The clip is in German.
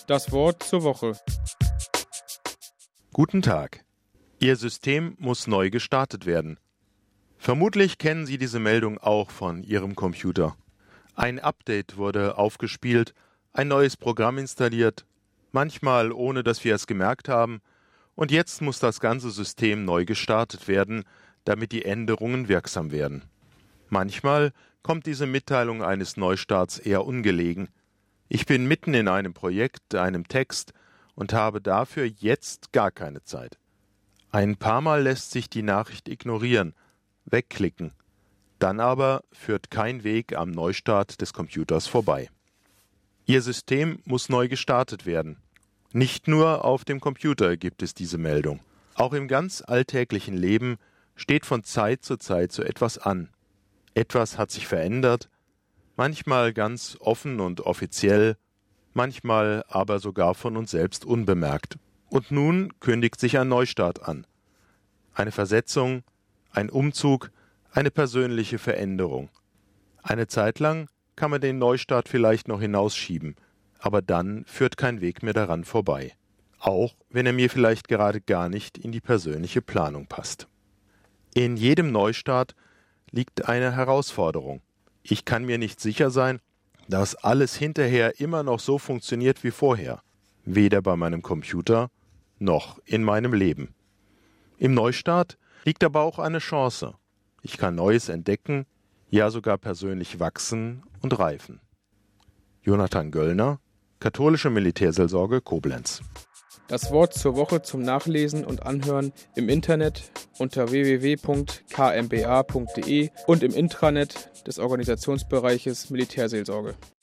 Das Wort zur Woche. Guten Tag. Ihr System muss neu gestartet werden. Vermutlich kennen Sie diese Meldung auch von Ihrem Computer. Ein Update wurde aufgespielt, ein neues Programm installiert, manchmal ohne dass wir es gemerkt haben, und jetzt muss das ganze System neu gestartet werden, damit die Änderungen wirksam werden. Manchmal kommt diese Mitteilung eines Neustarts eher ungelegen. Ich bin mitten in einem Projekt, einem Text und habe dafür jetzt gar keine Zeit. Ein paar Mal lässt sich die Nachricht ignorieren, wegklicken. Dann aber führt kein Weg am Neustart des Computers vorbei. Ihr System muss neu gestartet werden. Nicht nur auf dem Computer gibt es diese Meldung. Auch im ganz alltäglichen Leben steht von Zeit zu Zeit so etwas an. Etwas hat sich verändert, manchmal ganz offen und offiziell, manchmal aber sogar von uns selbst unbemerkt. Und nun kündigt sich ein Neustart an. Eine Versetzung, ein Umzug, eine persönliche Veränderung. Eine Zeit lang kann man den Neustart vielleicht noch hinausschieben, aber dann führt kein Weg mehr daran vorbei. Auch wenn er mir vielleicht gerade gar nicht in die persönliche Planung passt. In jedem Neustart liegt eine Herausforderung. Ich kann mir nicht sicher sein, dass alles hinterher immer noch so funktioniert wie vorher. Weder bei meinem Computer noch in meinem Leben. Im Neustart liegt aber auch eine Chance. Ich kann Neues entdecken, ja sogar persönlich wachsen und reifen. Jonathan Göllner, Katholische Militärseelsorge Koblenz. Das Wort zur Woche zum Nachlesen und Anhören im Internet unter www.kmba.de und im Intranet des Organisationsbereiches Militärseelsorge.